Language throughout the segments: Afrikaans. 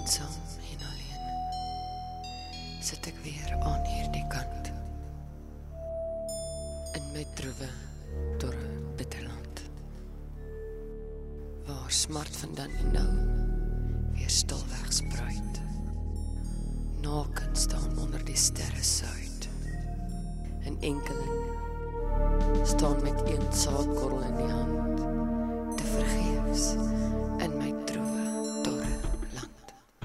Eensaam en alleen sit ek weer aan hierdie kant in my droewe dorre bitterland, waar smart vandaan en nou weer stilweg spruit. Naken staan onder die sterre suid. 'n enkeling staan met een saadkorrel in die hand, te vergeefs in my droewe dorre land.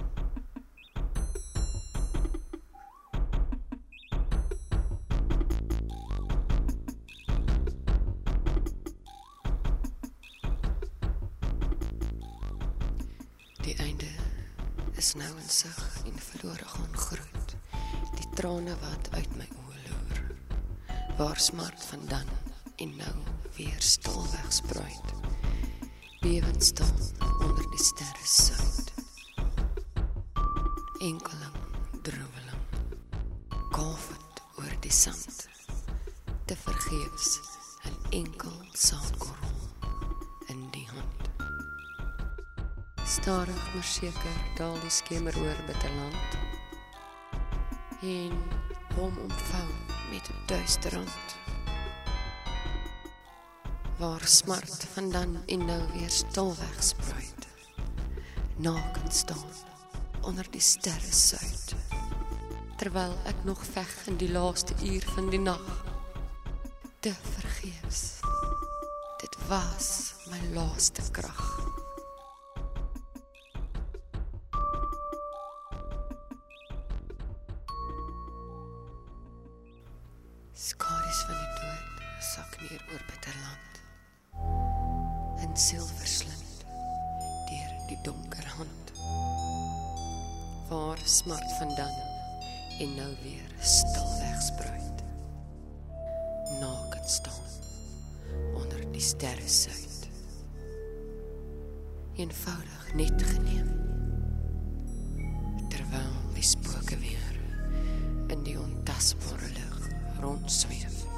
Die einde is nou in sig en verlore gaan groet, die trane wat uit my oë loer, waar smart vandaan en nou weer stilweg spruit, bewend staan onder die sterre suid. Enkeling, droeweling, kavend oor die sand, te vergeefs 'n enkel saadkorrel in die hand. Stadig maar seker daal die skemer oor bitterland en hom omvou met duister rand, waar smart vandaan en nou weer stilweg spruit, naken staan onder die sterre suid, terwyl ek nog veg in die laaste uur van die nag, te vergeefs. Dit was my laaste krag. Skadu's van die dood sak neer oor bitterland, en siel verslind deur die donker hand, waar smart vandaan en nou weer stilweg spruit, naken staan onder die sterre suid, eenvoudig net geneem, terwyl die spooke weer in die ontasbare lug rondsweef.